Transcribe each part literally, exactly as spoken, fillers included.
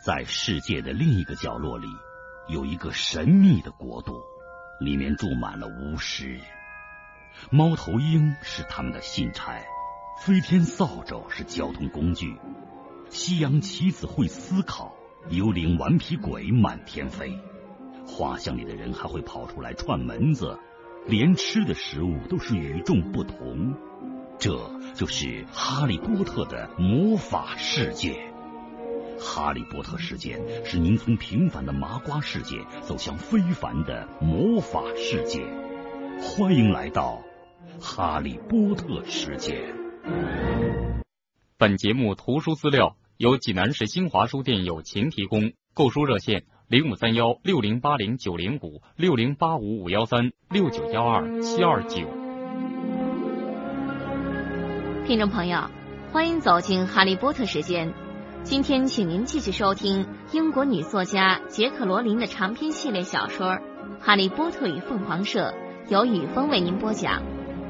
在世界的另一个角落里，有一个神秘的国度，里面住满了巫师。猫头鹰是他们的信差，飞天扫帚是交通工具，西洋棋子会思考，幽灵顽皮鬼满天飞。画像里的人还会跑出来串门子，连吃的食物都是与众不同。这就是哈利波特的魔法世界。哈利波特事件是您从平凡的麻瓜世界走向非凡的魔法世界。欢迎来到哈利波特世界。 本节目图书资料由济南市新华书店友情提供，购书热线零五三幺六零八零九零五六零八五五幺三六九幺二七二九。 听众朋友，欢迎走进哈利波特时间。今天请您继续收听英国女作家杰克罗琳的长篇系列小说《哈利波特与凤凰社》，由雨峰为您播讲。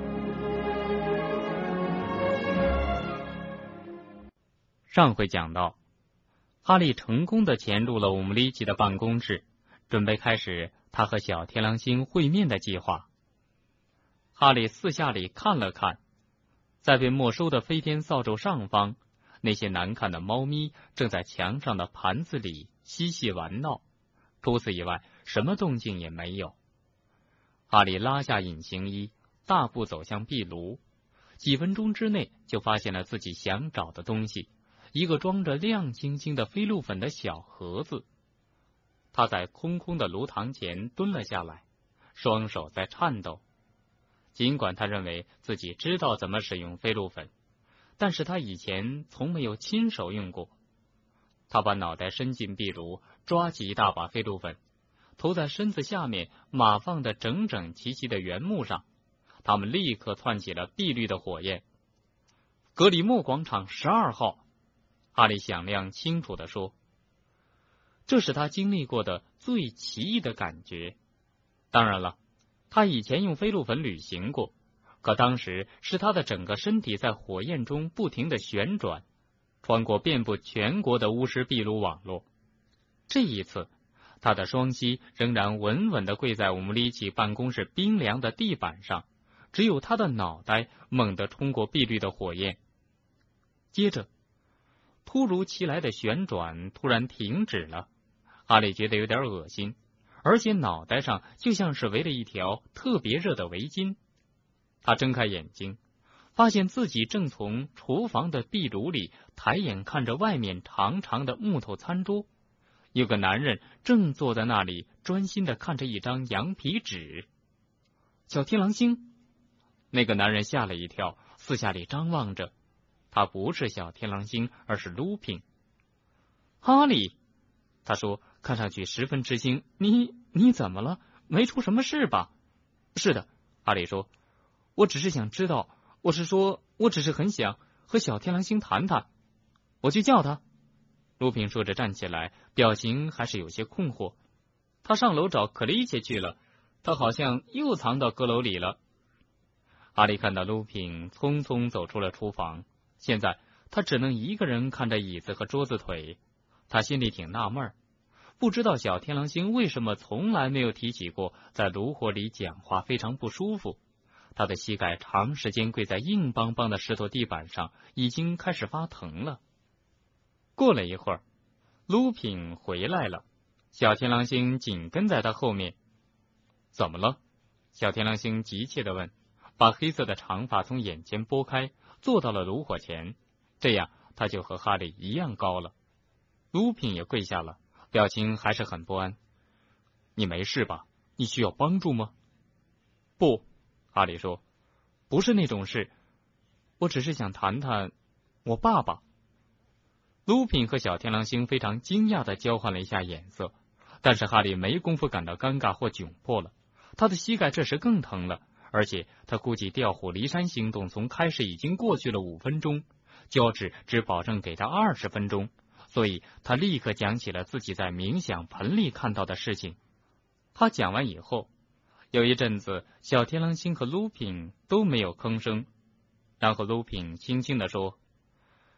上回讲到，哈利成功地潜入了伍姆利奇的办公室，准备开始他和小天狼星会面的计划。哈利四下里看了看，在被没收的飞天扫帚上方，那些难看的猫咪正在墙上的盘子里嬉戏玩闹，除此以外什么动静也没有。哈利拉下隐形衣，大步走向壁炉，几分钟之内就发现了自己想找的东西，一个装着亮晶晶的飞鹿粉的小盒子。他在空空的炉膛前蹲了下来，双手在颤抖。尽管他认为自己知道怎么使用飞鹿粉，但是他以前从没有亲手用过。他把脑袋伸进壁炉，抓起一大把飞鹿粉，投在身子下面码放的整整齐齐的原木上，他们立刻窜起了碧绿的火焰。格里莫广场十二号，哈利响亮清楚地说，这是他经历过的最奇异的感觉。当然了，他以前用飞鹿粉旅行过，可当时是他的整个身体在火焰中不停地旋转，穿过遍布全国的巫师壁炉网络。这一次，他的双膝仍然稳稳地跪在伍姆利奇办公室冰凉的地板上，只有他的脑袋猛地冲过碧绿的火焰。接着，突如其来的旋转突然停止了，哈利觉得有点恶心，而且脑袋上就像是围了一条特别热的围巾。他睁开眼睛，发现自己正从厨房的壁炉里抬眼看着外面长长的木头餐桌，有个男人正坐在那里专心地看着一张羊皮纸。小天狼星！那个男人吓了一跳，四下里张望着。他不是小天狼星，而是鲁平。哈利，他说，看上去十分吃惊。你你怎么了？没出什么事吧？是的，哈利说，我只是想知道，我是说，我只是很想和小天狼星谈谈。我去叫他。鲁平说着站起来，表情还是有些困惑。他上楼找克里切去了，他好像又藏到阁楼里了。哈利看到鲁平匆匆走出了厨房，现在他只能一个人看着椅子和桌子腿。他心里挺纳闷，不知道小天狼星为什么从来没有提起过在炉火里讲话非常不舒服。他的膝盖长时间跪在硬邦邦的石头地板上，已经开始发疼了。过了一会儿，鲁品回来了，小天狼星紧跟在他后面。怎么了？小天狼星急切地问，把黑色的长发从眼前拨开，坐到了炉火前，这样他就和哈利一样高了。鲁品也跪下了，表情还是很不安。你没事吧？你需要帮助吗？不，哈利说，不是那种事，我只是想谈谈我爸爸。鲁品和小天狼星非常惊讶地交换了一下眼色，但是哈利没工夫感到尴尬或窘迫了。他的膝盖这时更疼了，而且他估计调虎离山行动从开始已经过去了五分钟，胶纸只保证给他二十分钟，所以他立刻讲起了自己在冥想盆里看到的事情。他讲完以后，有一阵子小天狼星和鲁品都没有吭声，然后鲁品轻轻地说，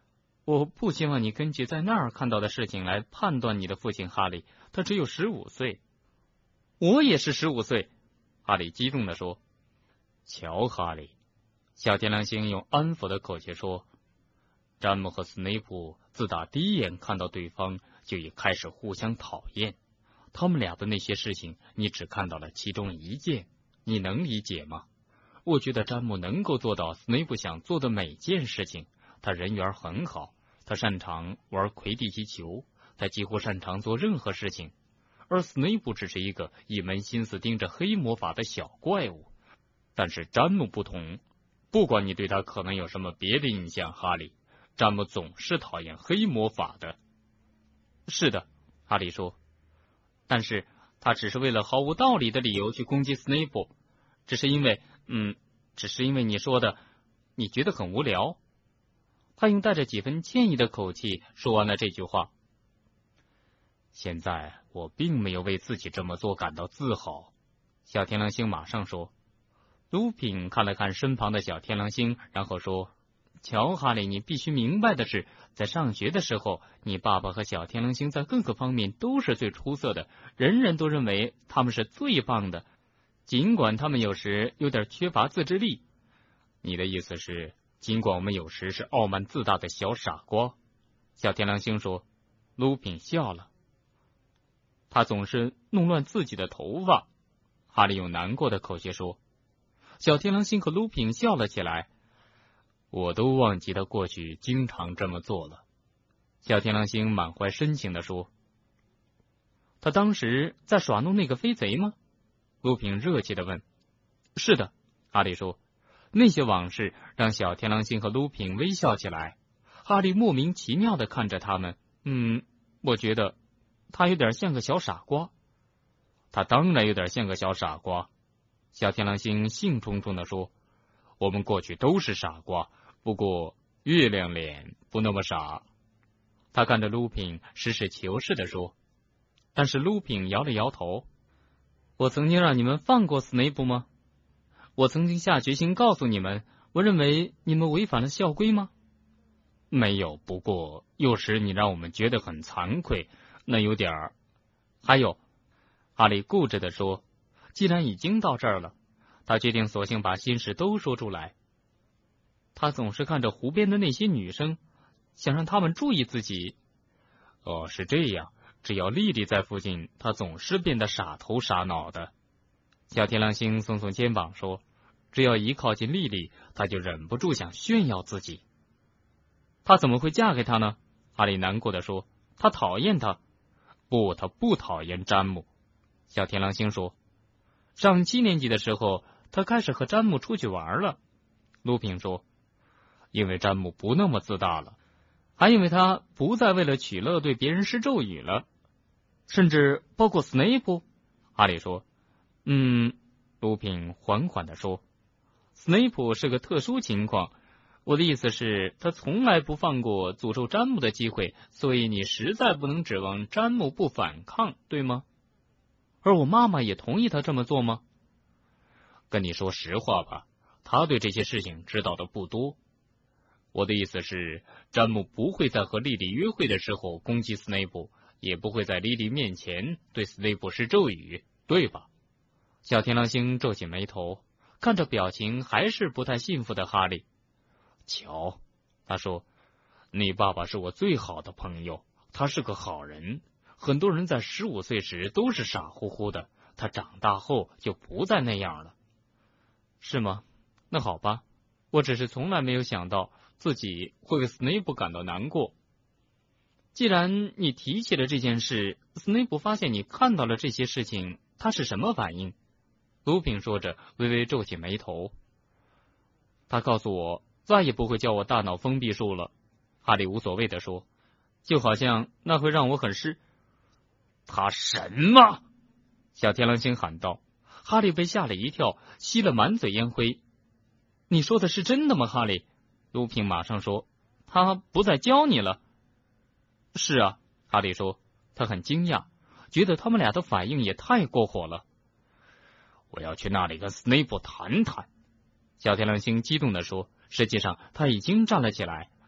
我不希望你根据在那儿看到的事情来判断你的父亲哈利，他只有十五岁。我也是十五岁，哈利激动地说。瞧，哈利，小天狼星用安抚的口气说，詹姆和斯内普自打第一眼看到对方就已开始互相讨厌，他们俩的那些事情你只看到了其中一件，你能理解吗？我觉得詹姆能够做到斯内普想做的每件事情，他人缘很好，他擅长玩魁地奇球，他几乎擅长做任何事情，而斯内普只是一个一门心思盯着黑魔法的小怪物。但是詹姆不同，不管你对他可能有什么别的印象，哈利，詹姆总是讨厌黑魔法的。是的，哈利说，但是他只是为了毫无道理的理由去攻击斯内普，只是因为嗯，只是因为你说的你觉得很无聊。他用带着几分歉意的口气说完了这句话。现在我并没有为自己这么做感到自豪，小天狼星马上说。卢品看了看身旁的小天狼星，然后说，乔哈利，你必须明白的是，在上学的时候，你爸爸和小天狼星在各个方面都是最出色的，人人都认为他们是最棒的，尽管他们有时有点缺乏自制力。你的意思是，尽管我们有时是傲慢自大的小傻瓜？小天狼星说。卢品笑了。他总是弄乱自己的头发，哈利用难过的口气说。小天狼星和卢品笑了起来。我都忘记他过去经常这么做了。小天狼星满怀深情地说。他当时在耍弄那个飞贼吗？卢品热切地问。是的，哈利说。那些往事让小天狼星和卢品微笑起来。哈利莫名其妙地看着他们。嗯，我觉得他有点像个小傻瓜。他当然有点像个小傻瓜。小天狼星兴冲冲地说，我们过去都是傻瓜，不过月亮脸不那么傻。他看着卢品实事求是地说。但是卢品摇了摇头。我曾经让你们放过斯内普吗？我曾经下决心告诉你们，我认为你们违反了校规吗？没有，不过有时你让我们觉得很惭愧，那有点儿。还有，哈利固执地说，既然已经到这儿了，他决定索性把心事都说出来。他总是看着湖边的那些女生，想让他们注意自己。哦，是这样，只要莉莉在附近，他总是变得傻头傻脑的。小天狼星耸耸肩膀说，只要一靠近莉莉，他就忍不住想炫耀自己。他怎么会嫁给他呢？哈利难过地说，他讨厌他。不，他不讨厌詹姆。小天狼星说，上七年级的时候，他开始和詹姆出去玩了。卢平说，因为詹姆不那么自大了，还因为他不再为了取乐对别人施咒语了，甚至包括斯内普。哈利说，嗯，卢平缓缓地说，斯内普是个特殊情况，我的意思是，他从来不放过诅咒詹姆的机会，所以你实在不能指望詹姆不反抗，对吗？而我妈妈也同意他这么做吗？跟你说实话吧，他对这些事情知道的不多。我的意思是，詹姆不会在和莉莉约会的时候攻击斯内普，也不会在莉莉面前对斯内普施咒语，对吧？小天狼星皱起眉头，看着表情还是不太信服的哈利。瞧，他说，你爸爸是我最好的朋友，他是个好人。很多人在十五岁时都是傻乎乎的，他长大后就不再那样了。是吗？那好吧，我只是从来没有想到自己会为斯内普感到难过。既然你提起了这件事，斯内普发现你看到了这些事情，他是什么反应？卢平说着，微微皱起眉头。他告诉我，再也不会叫我大脑封闭术了。哈利无所谓地说，就好像那会让我很失。他什么？小天狼星喊道。哈利被吓了一跳，吸了满嘴烟灰。你说的是真的吗，哈利？卢平马上说，他不再教你了。是啊，哈利说，他很惊讶，觉得他们俩的反应也太过火了。我要去那里跟斯内普谈谈。小天狼星激动地说，实际上他已经站了起来，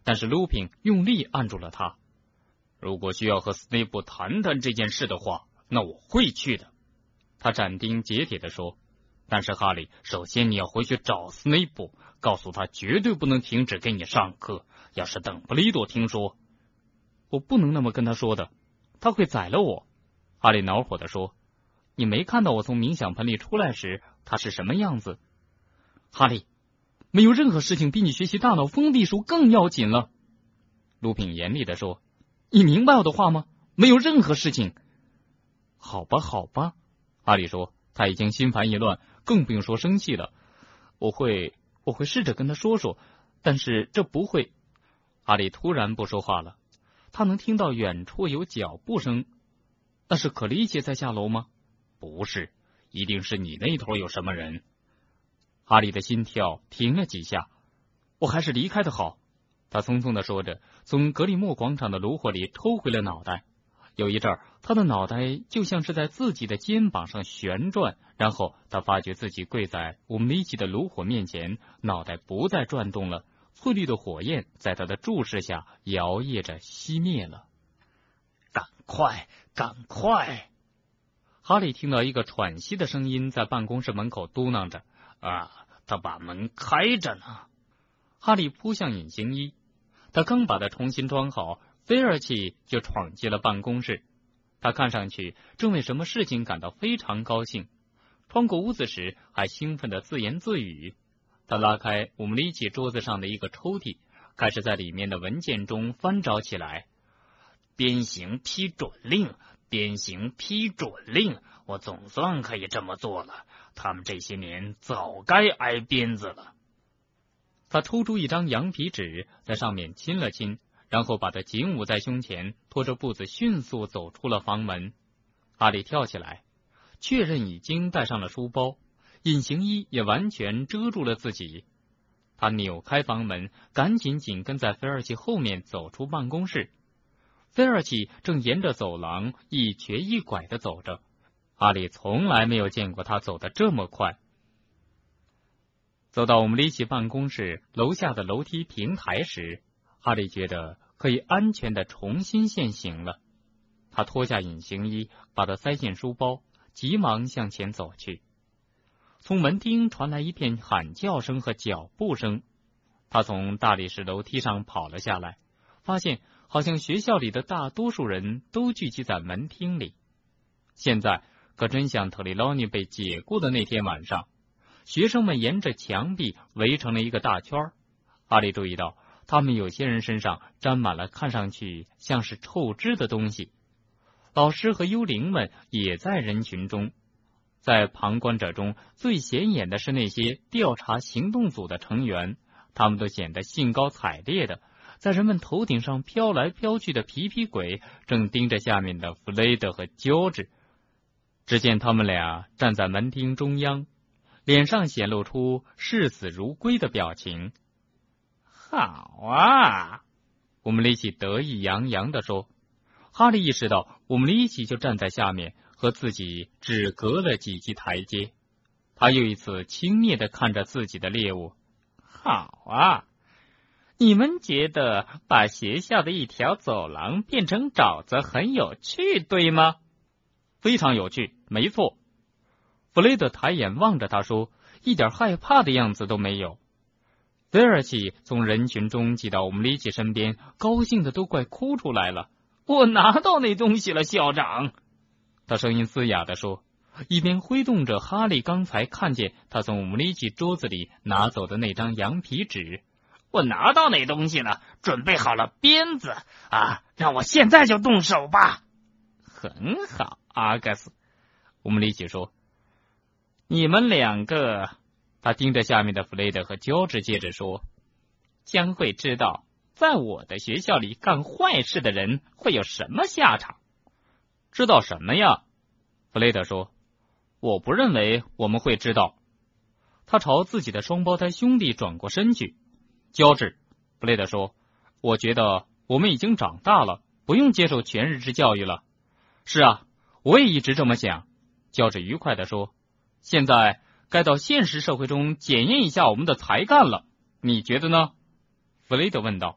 但是卢平用力按住了他。如果需要和斯内普谈谈这件事的话，那我会去的，他斩钉截铁地说。但是哈利，首先你要回去找斯内普，告诉他绝对不能停止给你上课。要是邓布利多听说……我不能那么跟他说的，他会宰了我。哈利恼火地说。你没看到我从冥想盆里出来时他是什么样子？哈利，没有任何事情比你学习大脑封闭术更要紧了。卢平严厉地说。你明白我的话吗？没有任何事情。好吧好吧，哈利说，他已经心烦意乱，更不用说生气了。我会我会试着跟他说说，但是这不会。哈利突然不说话了，他能听到远处有脚步声。那是可莉姐在下楼吗？不是，一定是你那头有什么人。哈利的心跳停了几下。我还是离开的好，他匆匆地说着，从格里莫广场的炉火里抽回了脑袋。有一阵儿，他的脑袋就像是在自己的肩膀上旋转，然后他发觉自己跪在乌姆里奇的炉火面前，脑袋不再转动了，翠绿的火焰在他的注视下摇曳着熄灭了。赶快，赶快！哈利听到一个喘息的声音在办公室门口嘟囔着：“啊，他把门开着呢。”哈利扑向隐形衣，他刚把它重新装好，菲尔奇就闯进了办公室。他看上去正为什么事情感到非常高兴，穿过屋子时还兴奋地自言自语。他拉开乌姆里奇桌子上的一个抽屉，开始在里面的文件中翻找起来。鞭刑批准令，鞭刑批准令，我总算可以这么做了。他们这些年早该挨鞭子了。他抽出一张羊皮纸，在上面亲了亲，然后把它紧捂在胸前，拖着步子迅速走出了房门。哈利跳起来，确认已经带上了书包，隐形衣也完全遮住了自己。他扭开房门，赶紧紧跟在菲尔奇后面走出办公室。菲尔奇正沿着走廊一瘸一拐地走着，哈利从来没有见过他走得这么快。走到我们里奇办公室楼下的楼梯平台时，哈利觉得可以安全地重新现行了。他脱下隐形衣，把它塞进书包，急忙向前走去。从门厅传来一片喊叫声和脚步声，他从大理石楼梯上跑了下来，发现好像学校里的大多数人都聚集在门厅里。现在可真像特里劳尼被解雇的那天晚上，学生们沿着墙壁围成了一个大圈。哈利注意到他们有些人身上沾满了看上去像是臭汁的东西。老师和幽灵们也在人群中，在旁观者中最显眼的是那些调查行动组的成员，他们都显得兴高采烈的，在人们头顶上飘来飘去的皮皮鬼正盯着下面的弗雷德和乔治。只见他们俩站在门厅中央，脸上显露出视死如归的表情。好啊，我们里奇得意洋洋地说。哈利意识到我们里奇就站在下面，和自己只隔了几级台阶。他又一次轻蔑地看着自己的猎物。好啊，你们觉得把学校的一条走廊变成沼泽很有趣，对吗？非常有趣，没错。弗雷德抬眼望着他说，一点害怕的样子都没有。菲尔奇从人群中挤到我们里奇身边，高兴的都快哭出来了。我拿到那东西了，校长，他声音嘶哑地说，一边挥动着哈利刚才看见他从我们里奇桌子里拿走的那张羊皮纸。我拿到那东西了，准备好了鞭子啊，让我现在就动手吧。很好，阿格斯，我们里奇说。你们两个，他盯着下面的弗雷德和乔治，接着说，将会知道在我的学校里干坏事的人会有什么下场。知道什么呀？弗雷德说。我不认为我们会知道。他朝自己的双胞胎兄弟转过身去。乔治，弗雷德说，我觉得我们已经长大了，不用接受全日制教育了。是啊，我也一直这么想，乔治愉快地说。现在该到现实社会中检验一下我们的才干了，你觉得呢？弗雷德问道。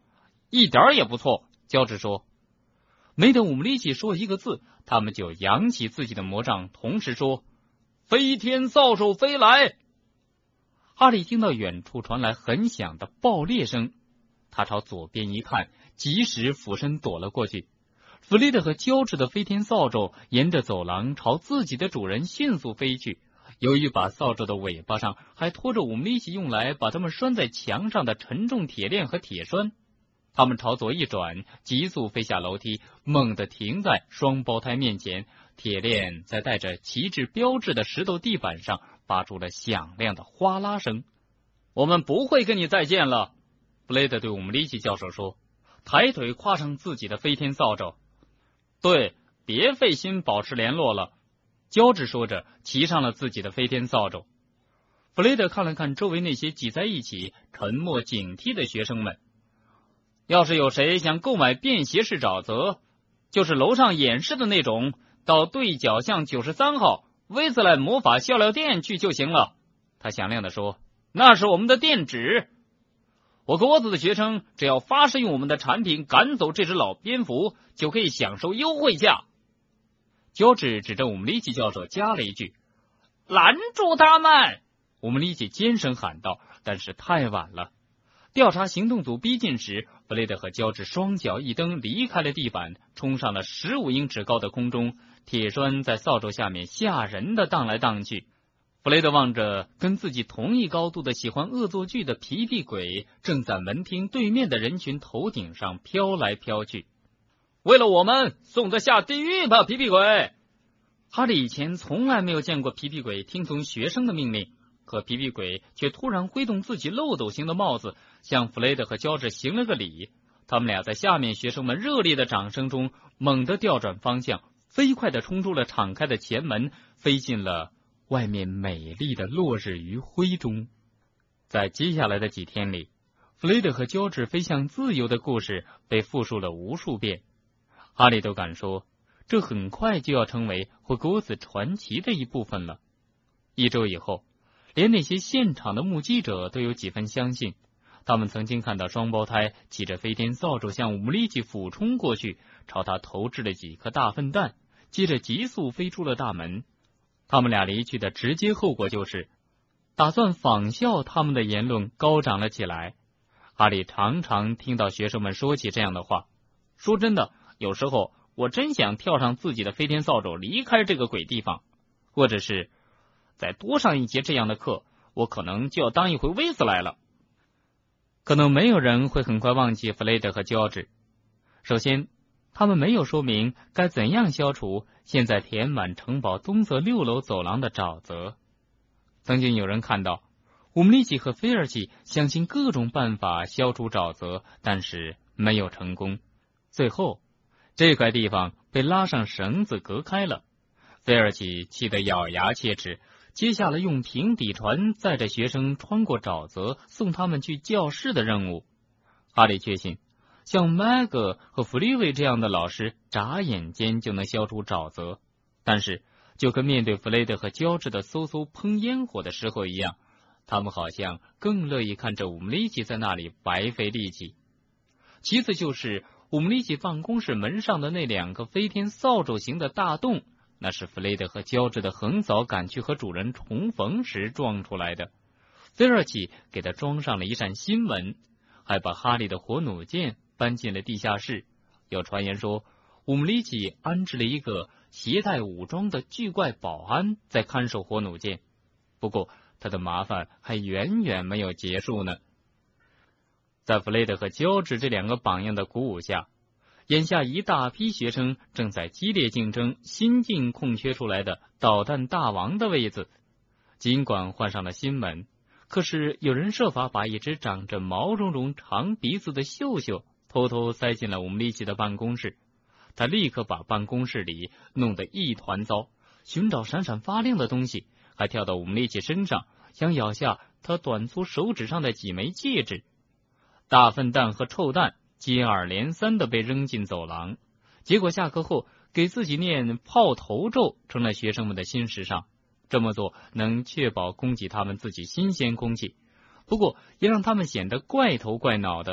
一点也不错，乔治说。没等我们立即说一个字，他们就扬起自己的魔杖，同时说：飞天扫帚飞来！哈利听到远处传来很响的爆裂声，他朝左边一看，及时俯身躲了过去。弗雷德和乔治的飞天扫帚沿着走廊朝自己的主人迅速飞去，由于把扫帚的尾巴上还拖着我们一起用来把它们拴在墙上的沉重铁链和铁栓，他们朝左一转，急速飞下楼梯，猛地停在双胞胎面前。铁链在带着旗帜标志的石头地板上发出了响亮的哗啦声。我们不会跟你再见了，布雷德对我们利奇教授说，抬腿跨上自己的飞天扫帚。对，别费心保持联络了，乔治说着骑上了自己的飞天扫帚。弗雷德看了看周围那些挤在一起沉默警惕的学生们，要是有谁想购买便携式沼泽，就是楼上演示的那种，到对角巷九十三号威斯莱魔法笑料店去就行了。他响亮地说，那是我们的店址。我和沃兹的学生只要发誓用我们的产品赶走这只老蝙蝠，就可以享受优惠价。乔治指着我们利奇教授加了一句，拦住他们！我们利奇尖声喊道，但是太晚了。调查行动组逼近时，弗雷德和乔治双脚一蹬离开了地板，冲上了十五英尺高的空中，铁栓在扫帚下面吓人的荡来荡去。弗雷德望着跟自己同一高度的喜欢恶作剧的皮皮鬼，正在门厅对面的人群头顶上飘来飘去。为了我们，送他下地狱吧，皮皮鬼！哈利以前从来没有见过皮皮鬼听从学生的命令，可皮皮鬼却突然挥动自己漏斗形的帽子，向弗雷德和乔治行了个礼。他们俩在下面学生们热烈的掌声中猛地调转方向，飞快地冲出了敞开的前门，飞进了外面美丽的落日余晖中。在接下来的几天里，弗雷德和乔治飞向自由的故事被复述了无数遍。哈利都敢说，这很快就要成为霍格沃茨传奇的一部分了。一周以后，连那些现场的目击者都有几分相信，他们曾经看到双胞胎骑着飞天扫帚向武力奇俯冲过去，朝他投掷了几颗大粪蛋，接着急速飞出了大门。他们俩离去的直接后果就是，打算仿效他们的言论高涨了起来。哈利常常听到学生们说起这样的话。说真的，有时候我真想跳上自己的飞天扫帚离开这个鬼地方，或者是再多上一节这样的课，我可能就要当一回威斯莱了。可能没有人会很快忘记弗雷德和乔治。首先，他们没有说明该怎样消除现在填满城堡东侧六楼走廊的沼泽。曾经有人看到乌姆利奇和菲尔奇想尽各种办法消除沼泽，但是没有成功。最后，这块地方被拉上绳子隔开了。菲尔奇气得咬牙切齿，接下了用平底船载着学生穿过沼泽送他们去教室的任务。哈利确信，像麦格和弗利维这样的老师眨眼间就能消除沼泽，但是就跟面对弗雷德和乔治的嗖嗖喷烟火的时候一样，他们好像更乐意看着伍姆利奇在那里白费力气。其次就是伍姆利奇办公室门上的那两个飞天扫帚形的大洞，那是弗雷德和乔治的横扫赶去和主人重逢时撞出来的。菲尔奇给他装上了一扇新门，还把哈利的火弩箭搬进了地下室。有传言说，伍姆利奇安置了一个携带武装的巨怪保安在看守火弩箭。不过他的麻烦还远远没有结束呢。在弗雷德和乔治这两个榜样的鼓舞下，眼下一大批学生正在激烈竞争新近空缺出来的导弹大王的位子。尽管换上了新门，可是有人设法把一只长着毛茸茸长鼻子的秀秀偷偷塞进了伍姆利奇的办公室。他立刻把办公室里弄得一团糟，寻找闪闪发亮的东西，还跳到伍姆利奇身上，想咬下他短粗手指上的几枚戒指。大粪蛋和臭蛋接二连三地被扔进走廊，结果下课后给自己念泡头咒成了学生们的新时尚。这么做能确保供给他们自己新鲜空气，不过也让他们显得怪头怪脑的。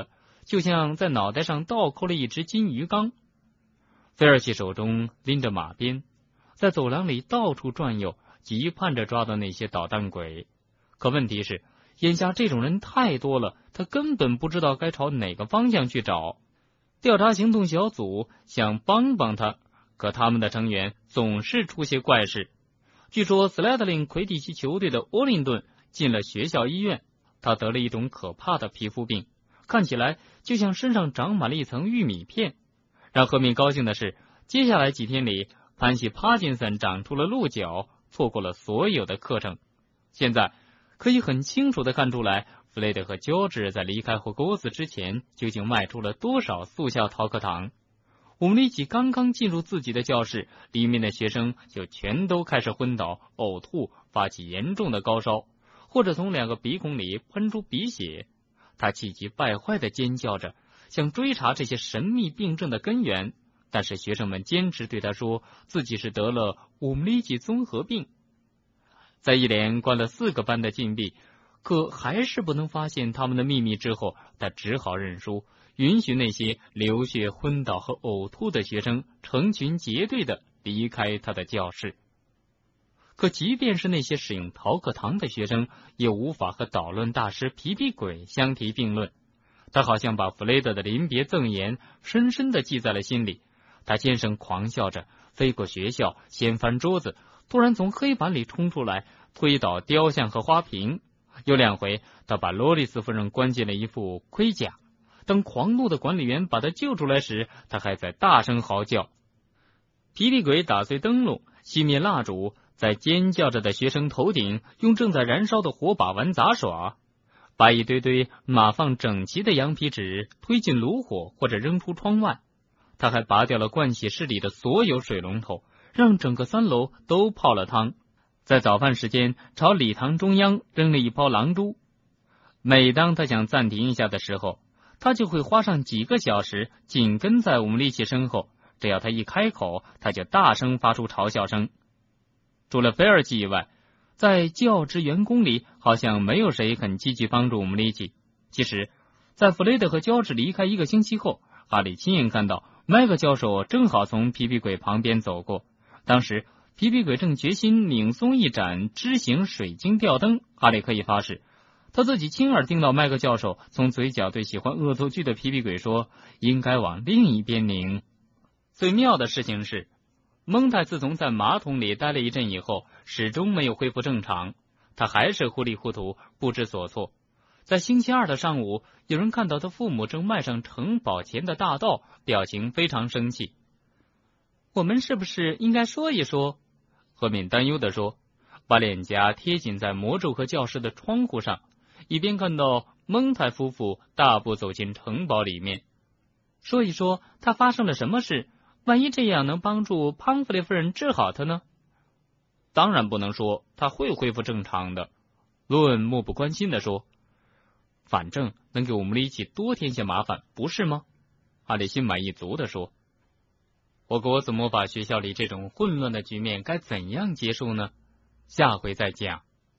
就像在脑袋上倒扣了一只金鱼缸。菲尔奇手中拎着马鞭，在走廊里到处转悠，急盼着抓到那些捣蛋鬼。可问题是，眼下这种人太多了，他根本不知道该朝哪个方向去找。调查行动小组想帮帮他，可他们的成员总是出些怪事。据说斯莱德林魁地奇球队的沃林顿进了学校医院，他得了一种可怕的皮肤病，看起来就像身上长满了一层玉米片。让赫敏高兴的是，接下来几天里，潘西帕金森长出了鹿角，错过了所有的课程。现在可以很清楚地看出来，弗雷德和乔治在离开霍格沃茨之前究竟迈出了多少速效逃课堂。我们一起刚刚进入自己的教室，里面的学生就全都开始昏倒、呕吐，发起严重的高烧，或者从两个鼻孔里喷出鼻血。他气急败坏地尖叫着，想追查这些神秘病症的根源，但是学生们坚持对他说自己是得了乌姆里吉综合病。在一连关了四个班的禁闭，可还是不能发现他们的秘密之后，他只好认输，允许那些流血、昏倒和呕吐的学生成群结队地离开他的教室。可即便是那些使用逃课堂的学生，也无法和捣乱大师皮皮鬼相提并论。他好像把弗雷德的临别赠言深深地记在了心里。他尖声狂笑着，飞过学校，掀翻桌子，突然从黑板里冲出来，推倒雕像和花瓶。有两回，他把罗丽斯夫人关进了一副盔甲。等狂怒的管理员把他救出来时，他还在大声嚎叫。皮皮鬼打碎灯笼，熄灭蜡烛，在尖叫着的学生头顶用正在燃烧的火把玩杂耍，把一堆堆码放整齐的羊皮纸推进炉火或者扔出窗外。他还拔掉了盥洗室里的所有水龙头，让整个三楼都泡了汤。在早饭时间，朝礼堂中央扔了一泡狼蛛。每当他想暂停一下的时候，他就会花上几个小时紧跟在我们利奇身后，只要他一开口，他就大声发出嘲笑声。除了菲尔奇以外，在教职员工里好像没有谁肯积极帮助我们利奇。其实在弗雷德和乔治离开一个星期后，哈利亲眼看到麦克教授正好从皮皮鬼旁边走过。当时皮皮鬼正决心拧松一盏枝形水晶吊灯，哈利可以发誓他自己亲耳听到麦克教授从嘴角对喜欢恶作剧的皮皮鬼说，应该往另一边拧。最妙的事情是，蒙泰自从在马桶里待了一阵以后，始终没有恢复正常，他还是糊里糊涂，不知所措。在星期二的上午，有人看到他父母正迈上城堡前的大道，表情非常生气。我们是不是应该说一说？赫敏担忧地说，把脸颊贴紧在魔咒和教室的窗户上，以便看到蒙泰夫妇大步走进城堡里面。说一说他发生了什么事，万一这样能帮助庞弗雷夫人治好他呢？当然不能说，他会恢复正常的。罗恩漠不关心地说，反正能给我们一起多添些麻烦，不是吗？哈利心满意足地说。霍格沃茨魔法学校里这种混乱的局面该怎样结束呢？下回再讲。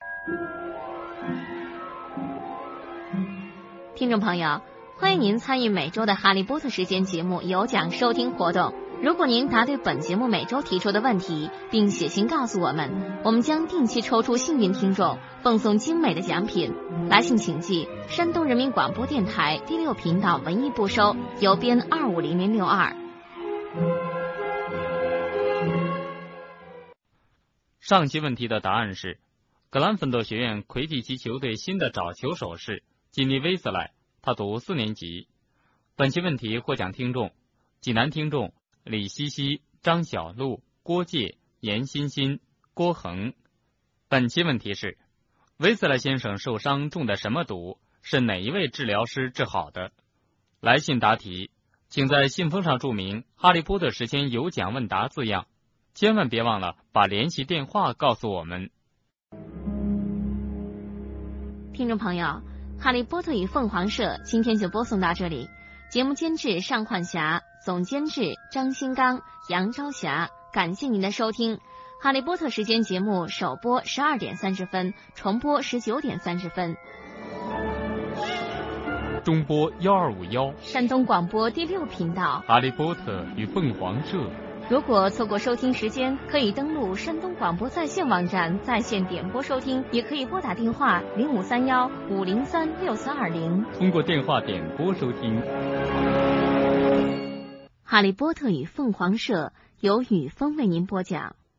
听众朋友，欢迎您参与每周的哈利波特时间节目有奖收听活动。如果您答对本节目每周提出的问题，并写信告诉我们，我们将定期抽出幸运听众，奉送精美的奖品。来信请寄山东人民广播电台第六频道文艺部收，邮编二五零零六二。 上期问题的答案是，格兰芬多学院魁地奇球队新的找球手是吉尼·威斯莱，他读四年级。本期问题获奖听众：济南听众李西西、张小璐、郭介、严欣欣、郭恒。本期问题是，威斯莱先生受伤中的什么毒？是哪一位治疗师治好的？来信答题，请在信封上注明哈利波特时间有奖问答字样，千万别忘了把联系电话告诉我们。 听众朋友，哈利波特与凤凰社今天就播送到这里。节目监制尚焕霞，总监制张新刚、杨朝霞。感谢您的收听。哈利波特时间节目首播十二点三十分，重播十九点三十分。 中波幺二五幺， 山东广播第六频道， 哈利波特与凤凰社。 如果错过收听时间，可以登录山东广播在线网站在线点播收听，也可以拨打电话零五三幺五零三六四二零， 通过电话点播收听。 哈利波特与凤凰社由雨峰为您播讲。